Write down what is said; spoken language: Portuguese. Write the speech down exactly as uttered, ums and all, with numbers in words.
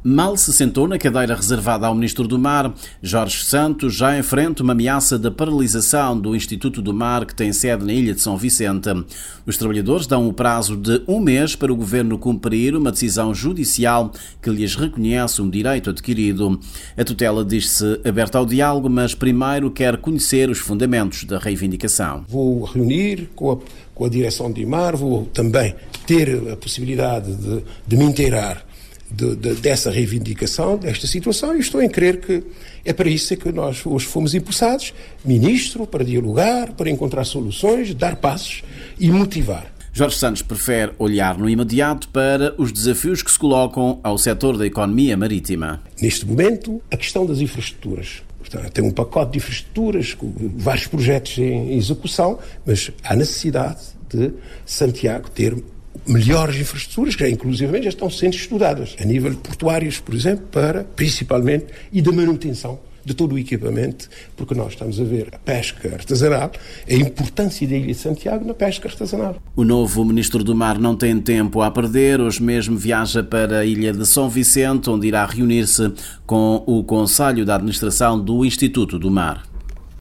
Mal se sentou na cadeira reservada ao Ministro do Mar, Jorge Santos já enfrenta uma ameaça de paralisação do Instituto do Mar, que tem sede na Ilha de São Vicente. Os trabalhadores dão o prazo de um mês para o Governo cumprir uma decisão judicial que lhes reconhece um direito adquirido. A tutela diz-se aberta ao diálogo, mas primeiro quer conhecer os fundamentos da reivindicação. Vou reunir com a, com a direção de Mar, vou também ter a possibilidade de, de me inteirar De, de, dessa reivindicação, desta situação, e estou em crer que é para isso que nós hoje fomos impulsados, Ministro, para dialogar, para encontrar soluções, dar passos e motivar. Jorge Santos prefere olhar no imediato para os desafios que se colocam ao setor da economia marítima. Neste momento, a questão das infraestruturas. Portanto, tem um pacote de infraestruturas, com vários projetos em execução, mas há necessidade de Santiago ter melhores infraestruturas, que já, inclusivamente já estão sendo estudadas, a nível de portuários, por exemplo, para, principalmente, e da manutenção de todo o equipamento, porque nós estamos a ver a pesca artesanal, a importância da Ilha de Santiago na pesca artesanal. O novo Ministro do Mar não tem tempo a perder, hoje mesmo viaja para a Ilha de São Vicente, onde irá reunir-se com o Conselho de Administração do Instituto do Mar.